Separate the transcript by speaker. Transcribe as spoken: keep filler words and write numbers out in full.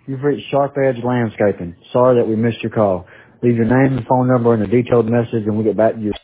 Speaker 1: You've reached Sharp Edge Landscaping. Sorry that we missed your call. Leave your name and phone number in a detailed message and we'll get back to you.